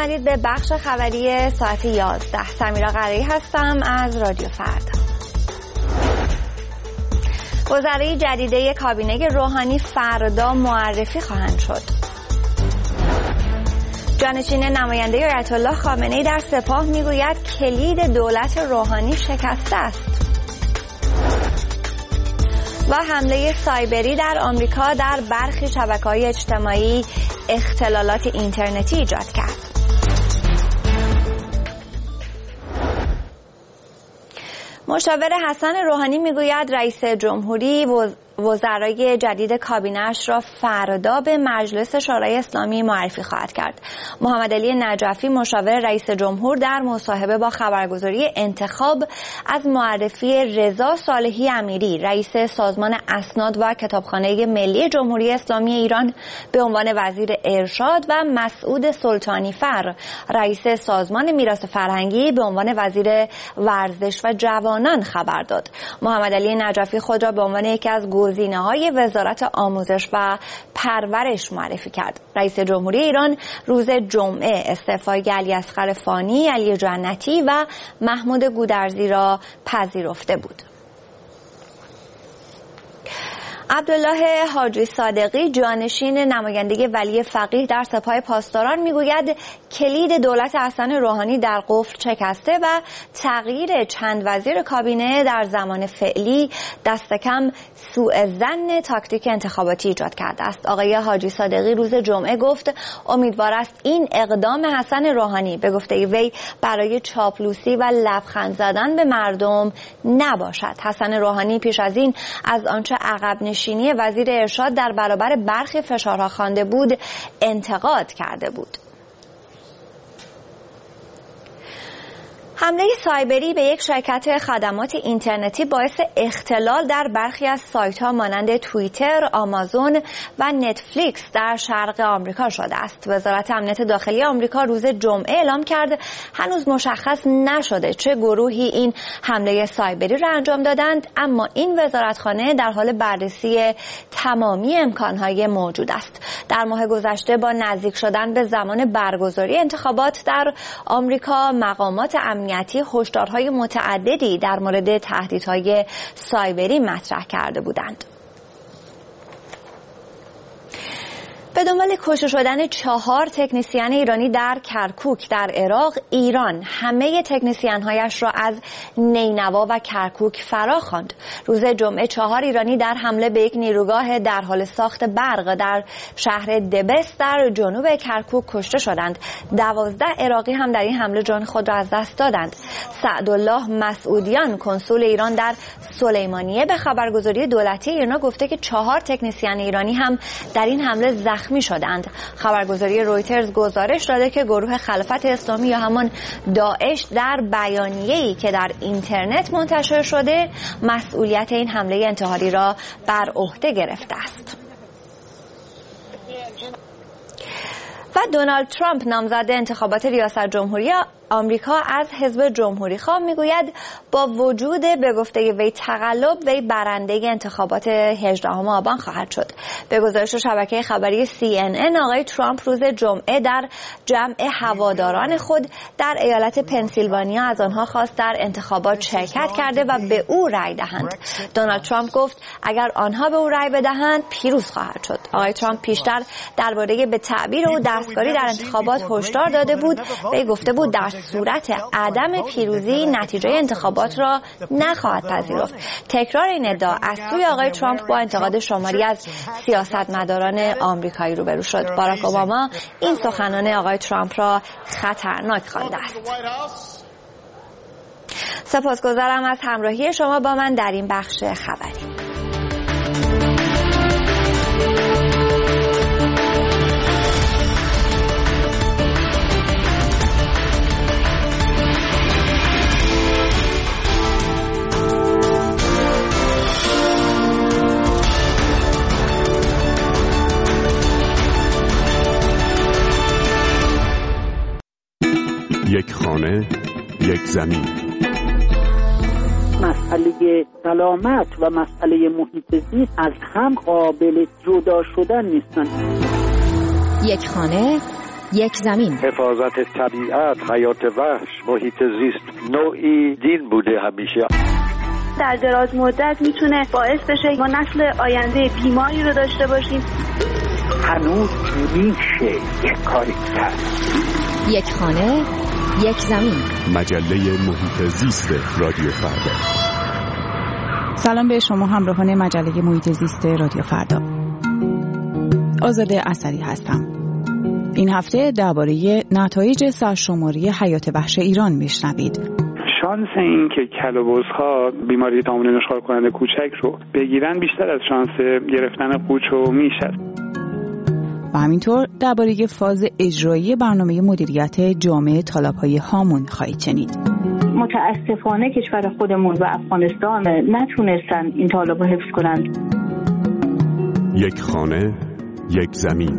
اومدید به بخش خبری ساعت 11. سمیرا قرایی هستم از رادیو فردا. وزرای جدیده کابینه روحانی فردا معرفی خواهند شد. جانشین نماینده آیت الله خامنه‌ای در سپاه میگوید کلید دولت روحانی شکسته است. و حمله سایبری در آمریکا در برخی شبکه‌های اجتماعی اختلالات اینترنتی ایجاد کرد. مشاور حسن روحانی میگوید رئیس جمهوری وزرای جدید کابینه‌اش را فردا به مجلس شورای اسلامی معرفی خواهد کرد. محمد علی نجفی مشاور رئیس جمهور در مصاحبه با خبرگزاری انتخاب از معرفی رضا صالحی امیری رئیس سازمان اسناد و کتابخانه ملی جمهوری اسلامی ایران به عنوان وزیر ارشاد و مسعود سلطانیفر رئیس سازمان میراث فرهنگی به عنوان وزیر ورزش و جوانان خبر داد. محمد علی نجفی خود را به عنوان یکی از گزینه‌های وزارت آموزش و پرورش معرفی کرد. رئیس جمهوری ایران روز جمعه استعفای علیاصغر فانی، علی جنتی و محمود گودرزی را پذیرفته بود. عبدالله حاجی صادقی جانشین نماینده ولی فقیه در سپاه پاسداران میگوید کلید دولت حسن روحانی در قفل شکسته و تغییر چند وزیر کابینه در زمان فعلی دست کم سوء ظن تاکتیک انتخاباتی ایجاد کرده است. آقای حاجی صادقی روز جمعه گفت امیدوار است این اقدام حسن روحانی به گفته وی برای چاپلوسی و لبخند زدن به مردم نباشد. حسن روحانی پیش از این از آنچه عقب نشینی وزیر ارشاد در برابر برخی فشارها خوانده بود انتقاد کرده بود. حمله سایبری به یک شرکت خدمات اینترنتی باعث اختلال در برخی از سایت‌ها مانند توییتر، آمازون و نتفلیکس در شرق آمریکا شده است. وزارت امنیت داخلی آمریکا روز جمعه اعلام کرد هنوز مشخص نشده چه گروهی این حمله سایبری را انجام دادند، اما این وزارتخانه در حال بررسی تمامی امکان‌های موجود است. در ماه گذشته با نزدیک شدن به زمان برگزاری انتخابات در آمریکا مقامات امنیتی هشدارهای متعددی در مورد تهدیدهای سایبری مطرح کرده بودند. به دنبال کشته شدن 4 تکنسین ایرانی در کرکوک در عراق، ایران همه تکنسین‌هایش را از نینوا و کرکوک فرا خواند. روز جمعه 4 ایرانی در حمله به یک نیروگاه در حال ساخت برق در شهر دبس در جنوب کرکوک کشته شدند. 12 عراقی هم در این حمله جان خود را از دست دادند. سعدالله مسعودیان کنسول ایران در سلیمانیه به خبرگزاری دولتی ایران گفته که 4 تکنسین ایرانی هم در این حمله زخمی شدند. خبرگزاری رویترز گزارش داده که گروه خلافت اسلامی یا همان داعش در بیانیه‌ای که در اینترنت منتشر شده مسئولیت این حمله انتحاری را بر عهده گرفته است. و دونالد ترامپ نامزد انتخابات ریاست جمهوری آمریکا از حزب جمهوری خواه میگوید با وجود به گفته وی تقلب وی برنده انتخابات 18 آبان خواهد شد. به گزارش شبکه خبری CNN آقای ترامپ روز جمعه در جمع هواداران خود در ایالت پنسیلوانیا از آنها خواست در انتخابات شرکت کرده و به او رأی دهند. دونالد ترامپ گفت اگر آنها به او رأی بدهند پیروز خواهد شد. آقای ترامپ پیشتر درباره به تعبیر او دستکاری در انتخابات هشدار داده بود. وی گفته بود در صورت عدم پیروزی نتیجه انتخابات را نخواهد پذیرفت. تکرار این ادعا از سوی آقای ترامپ با انتقاد شماری از سیاستمداران آمریکایی روبرو شد. باراک اوباما این سخنان آقای ترامپ را خطرناک خوانده است. سپاسگزارم از همراهی شما با من در این بخش خبری. یک خانه، یک زمین. مسئله سلامت و مسئله محیط زیست از هم قابل جدا شدن نیستن. یک خانه، یک زمین. حفاظت طبیعت، حیات وحش، محیط زیست نوعی دین بوده همیشه. در دراز مدت میتونه باعث بشه ما نسل آینده بیماری رو داشته باشیم. هنوز میشه یک کاری کرد. یک خانه، یک زمین. مجله محیط زیست رادیو فردا. سلام به شما همراهان مجله محیط زیست رادیو فردا. آزاده اثری هستم. این هفته درباره نتایج سرشماری حیات وحش ایران میشنوید. شانس این که کل‌وبزها بیماری طاعون نشخوار کننده کوچک رو بگیرن بیشتر از شانس گرفتن قوچ و میش است. و همینطور درباره فاز اجرایی برنامه مدیریت جامع طالب‌های هامون خواهید شنید. متاسفانه کشور خودمون و افغانستان نتونستن این طالب رو حفظ کنند. یک خانه، یک زمین.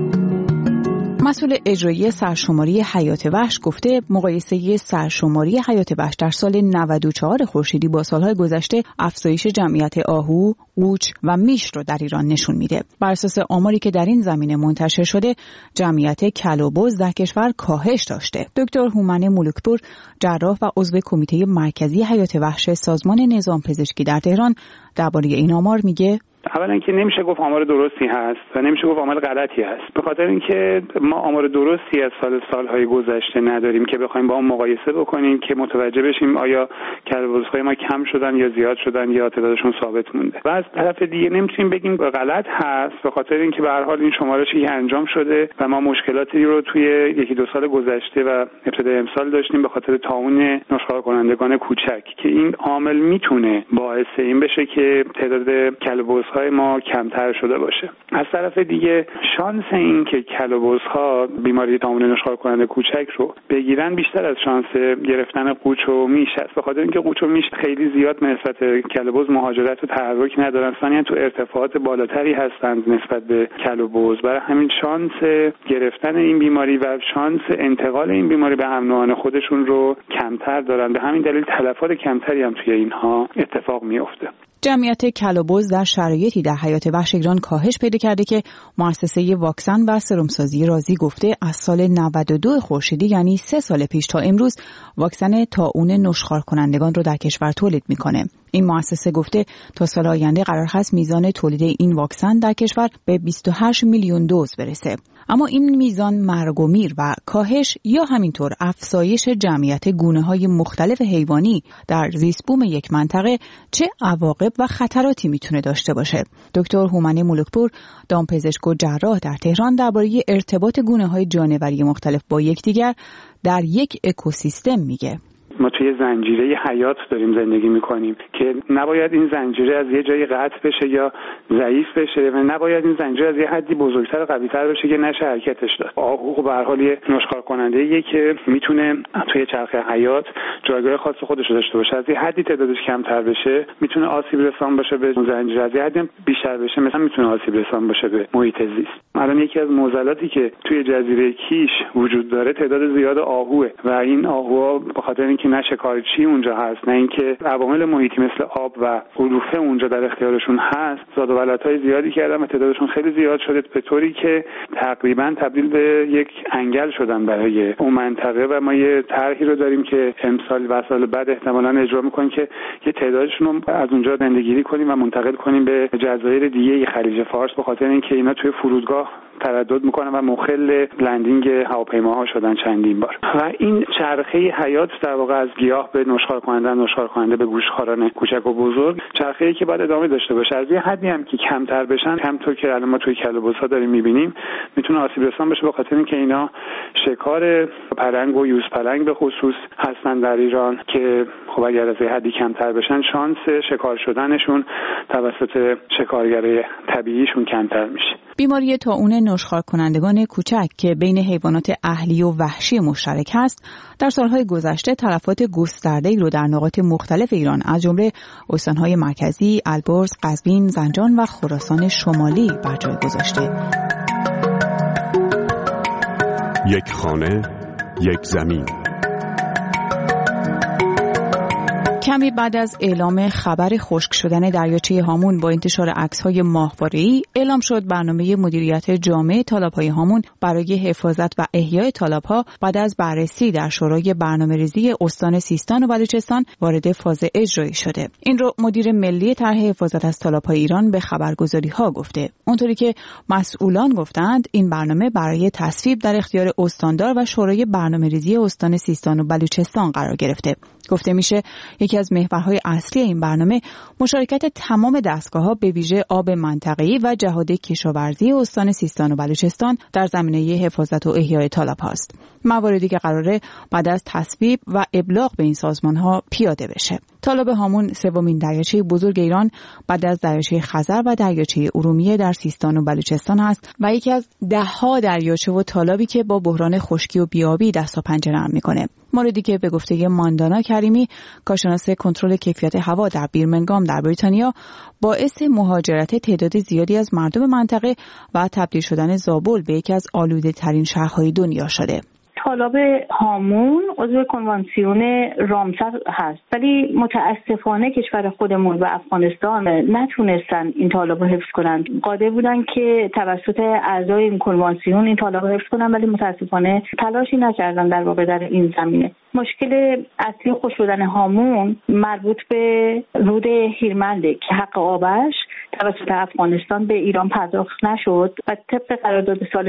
مسئول اجرایی سرشماری حیات وحش گفته مقایسه سرشماری حیات وحش در سال 94 خورشیدی با سالهای گذشته افزایش جمعیت آهو، قوچ و میش رو در ایران نشون میده. بر اساس آماری که در این زمینه منتشر شده، جمعیت کل‌وبز در کشور کاهش داشته. دکتر هومن ملوکپور، جراح و عضو کمیته مرکزی حیات وحش سازمان نظام پزشکی در تهران، درباره این آمار میگه اولا که نمیشه گفت آمار درستی هست و نمیشه گفت آمار غلطی هست، به خاطر اینکه ما آمار درستی از سالهای گذشته نداریم که بخوایم با اون مقایسه بکنیم که متوجه بشیم آیا کل‌وبزهای ما کم شدن یا زیاد شدن یا تعدادشون ثابت مونده. و از طرف دیگه نمیتونیم بگیم غلط هست، به خاطر اینکه به هر حال این شمارشی انجام شده و ما مشکلاتی رو توی یکی دو سال گذشته و ابتدای امسال داشتیم به خاطر طاعون نشخوار کنندگان کوچک که این عامل میتونه باعث این بشه که تعداد کل‌وبزهای ما کمتر شده باشه. از طرف دیگه شانس این که کل‌وبزها بیماری طاعون نشخوار کننده کوچک رو بگیرن بیشتر از شانس گرفتن قوچ و میش است، به خاطر اینکه قوچ و میش خیلی زیاد نسبت کل‌وبز مهاجرت و تحرک ندارن، ثانیاً تو ارتفاعات بالاتری هستند نسبت به کل‌وبز، برای همین شانس گرفتن این بیماری و شانس انتقال این بیماری به هم نوعان خودشون رو کمتر دارن. به همین دلیل تلفات کمتری هم توی اینها اتفاق میفته. جمعیت کل‌وبز در شرایطی در حیات وحش ایران کاهش پیدا کرده که مؤسسه واکسن و سرمسازی رازی گفته از سال 92 خورشیدی یعنی 3 سال پیش تا امروز واکسن طاعون نشخوار کنندگان رو در کشور تولید میکنه. این مؤسسه گفته تا سال آینده قرار هست میزان تولید این واکسن در کشور به 28 میلیون دوز برسه. اما این میزان مرگ و میر و کاهش یا همینطور افزایش جمعیت گونه‌های مختلف حیوانی در زیستبوم یک منطقه چه عواقب و خطراتی میتونه داشته باشه؟ دکتر هومن ملوکپور، دامپزشک و جراح در تهران، درباره ارتباط گونه‌های جانوری مختلف با یکدیگر در یک اکوسیستم میگه. ما توی زنجیره حیات داریم زندگی میکنیم که نباید این زنجیره از یه جایی قطع بشه یا ضعیف بشه و نباید این زنجیره از یه حدی بزرگتر و قوی‌تر بشه که نشه حرکتش داد. آهو به هر حال یه نشخوار کننده‌ایه که میتونه توی چرخه حیات جایگاه خاص خودش رو داشته باشه. از یه حدی تعدادش کمتر بشه میتونه آسیب رسان باشه به زنجیره، از یه حدی بیشتر بشه مثلا میتونه آسیب رسان باشه به محیط زیست. الان یکی از معضلاتی که توی جزیره کیش وجود داره تعداد زیاد آهوه و این آهوها به خاطر اینکه نه شکارچی اونجا هست نه اینکه عوامل محیطی مثل آب و علوفه اونجا در اختیارشون هست، زاد و ولدهای زیادی کردن و تعدادشون خیلی زیاد شده به طوری که تقریبا تبدیل به یک انگل شدن برای اون منطقه و ما یه طرحی رو داریم که امسال و سال بعد احتمالاً اجرا می‌کنیم که یه تعدادشون رو از اونجا زندگیری کنیم و منتقل کنیم به جزایر دیگه خلیج فارس، به خاطر اینکه اینا توی فرودگاه تردد میکنن و مخل لندینگ هواپیماها شدن چندین بار. و این چرخه حیات در واقع از گیاه به نشخوار کننده به گوشتخواران کوچک و بزرگ، چرخه‌ای که باید ادامه داشته باشه. از یه حدی هم که کمتر بشن، همونطور که الان ما توی کل‌وبزها داریم میبینیم، میتونه آسیب رسان بشه، به خاطر اینکه اینا شکار پلنگ و یوزپلنگ به خصوص هستن در ایران که خب اگر از یه حدی کمتر بشن شانس شکار شدنشون توسط شکارگرای طبیعیشون کمتر میشه. بیماری طاعون نشخوار کنندگان کوچک که بین حیوانات اهلی و وحشی مشترک است، در سالهای گذشته تلفات گسترده‌ای رو در نقاط مختلف ایران از جمله استان‌های مرکزی، البرز، قزوین، زنجان و خراسان شمالی بر جای گذاشته. یک خانه، یک زمین. کمی بعد از اعلام خبر خشک شدن دریاچه هامون با انتشار عکس‌های ماهواره‌ای، اعلام شد برنامه مدیریت جامع تالاب‌های هامون برای حفاظت و احیای تالاب‌ها بعد از بررسی در شورای برنامه‌ریزی استان سیستان و بلوچستان وارد فاز اجرایی شده. این رو مدیر ملی طرح حفاظت از تالاب‌های ایران به خبرگزاری‌ها گفته. اونطوری که مسئولان گفتند این برنامه برای تصویب در اختیار استاندار و شورای برنامه‌ریزی استان سیستان و بلوچستان قرار گرفته. گفته میشه یکی از محورهای اصلی این برنامه مشارکت تمام دستگاه‌ها به ویژه آب منطقه‌ای و جهاد کشاورزی استان سیستان و بلوچستان در زمینه حفاظت و احیای تالاب‌هاست. مواردی که قراره بعد از تصویب و ابلاغ به این سازمان‌ها پیاده بشه. تالاب هامون سومین دریاچه بزرگ ایران بعد از دریاچه خزر و دریاچه ارومیه در سیستان و بلوچستان است و یکی از ده‌ها دریاچه و تالابی که با بحران خشکی و بیابی دست و پنجه نرم می‌کنه. موردی که به گفته ماندانا کریمی، کارشناس کنترل کیفیت هوا در بیرمنگام در بریتانیا، باعث مهاجرت تعداد زیادی از مردم منطقه و تبدیل شدن زابل به یکی از آلوده‌ترین شهرهای دنیا شده. تالاب هامون عضو کنوانسیون رامسر هست، ولی متاسفانه کشور خودمون و افغانستان نتونستن این تالاب رو حفظ کنند. قادر بودن که توسط اعضای این کنوانسیون این تالاب رو حفظ کنن، ولی متاسفانه تلاشی نکردن در واقع در این زمینه. مشکل اصلی خشک شدن هامون مربوط به رود هیرمنده که حق آبش توسط افغانستان به ایران پرداخت نشد و طبق قرارداد سال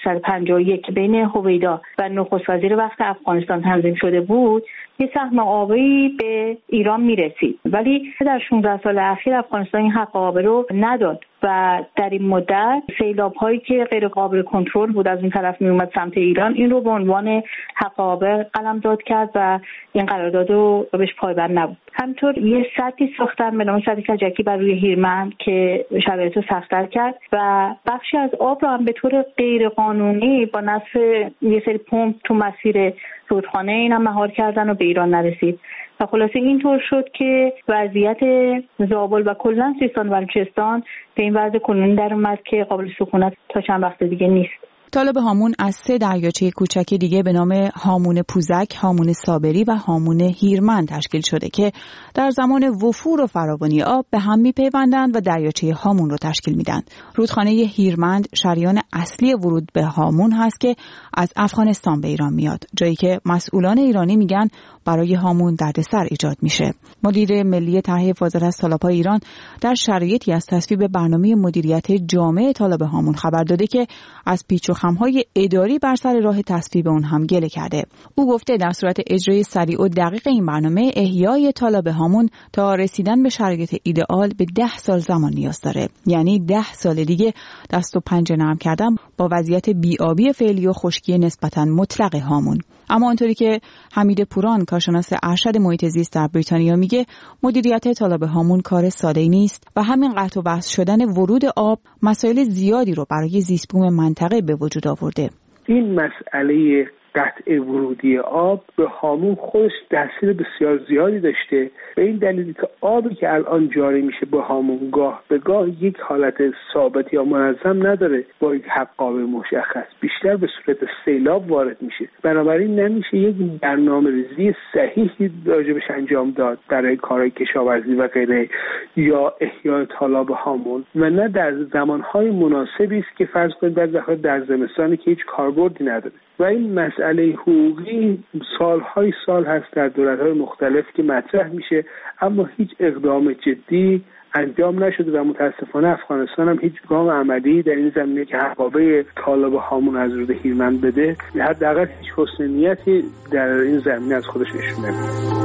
1351 بین هویدا و نخست وزیر وقت افغانستان تنظیم شده بود، یه سهم آبی به ایران میرسید، ولی در 16 سال اخیر افغانستان این حق آب رو نداد و در این مدت سیلاب هایی که غیر قابل کنترل بود از این طرف می اومد سمت ایران، این رو به عنوان حق آب قلمداد کرد و این قرارداد رو بهش پایبند نبود. همینطور یه سدی ساختن به نام سد کجکی بر روی هیرمند که شرایط رو سخت‌تر کرد و بخشی از آب رو هم به طور غیر قانونی با نصب یه سری پمپ تو مسیر رودخانه اینا مهار کردن و به ایران نرسید و خلاصه اینطور شد که وضعیت زابل و کلا سیستان و بلوچستان به این وضع کنونی در اومد که قابل سکونت تا چند وقت دیگه نیست. تالاب هامون از 3 دریاچه کوچک دیگه به نام هامون پوزک، هامون صابری و هامون هیرمند تشکیل شده که در زمان وفور و فراوانی آب به هم میپیوندند و دریاچه هامون رو تشکیل میدن. رودخانه هیرمند شریان اصلی ورود به هامون هست که از افغانستان به ایران میاد، جایی که مسئولان ایرانی میگن برای هامون دردسر ایجاد میشه. مدیر ملی طرح حفاظت از تالاب‌های ایران در شرایطی از تصویب برنامه مدیریت جامع تالاب هامون خبر داده که از پیچ و خم‌های اداری بر سر راه تصویب اون هم گله کرده. او گفته در صورت اجرای سریع و دقیق این برنامه احیای تالاب هامون تا رسیدن به شرایط ایدئال به 10 سال زمان نیاز داره. یعنی 10 سال دیگه دست و پنجه نرم کردن با وضعیت بی‌آبی فعلی و خشکی نسبتاً مطلق هامون. اما آنطوری که حمید پوران کارشناس ارشد محیط زیست در بریتانیا میگه، مدیریت تالاب هامون کار ساده‌ای نیست و همین قطع و وصل شدن ورود آب مسائل زیادی رو برای زیست بوم منطقه به وجود آورده. این مسئله قطع ورودی آب به هامون خودش تاثیر بسیار زیادی داشته به این دلیلی که آبی که الان جاری میشه به هامون گاه به گاه یک حالت ثابت یا منظم نداره، با یک حقابه مشخص بیشتر به صورت سیلاب وارد میشه. بنابراین نمیشه یک برنامه‌ریزی صحیحی راجبش انجام داد برای کارهای کشاورزی و غیره یا احیای تالاب هامون و نه در زمانهای مناسبی است که فرض کنید در زمستانی که هیچ کاربردی نداره. و این مسئله حقوقی سالهای سال هست در دولت‌های مختلف که مطرح میشه، اما هیچ اقدام جدی انجام نشده و متاسفانه افغانستان هم هیچ گام عملی در این زمینه که حقابه طالب هامون از رود هیرمند بده حداقل هیچ حسن نیتی در این زمینه از خودش نشون نمیده.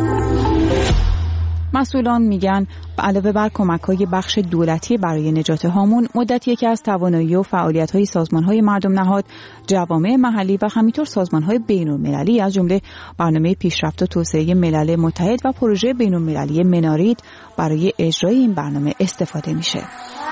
مسئولان میگن علاوه بر کمک‌های بخش دولتی برای نجات هامون، مدتیه که از توانایی و فعالیت‌های سازمان‌های مردم نهاد، جوامع محلی و همینطور سازمان‌های بین‌المللی از جمله برنامه پیشرفت و توسعه ملل متحد و پروژه بین‌المللی منارید برای اجرای این برنامه استفاده میشه.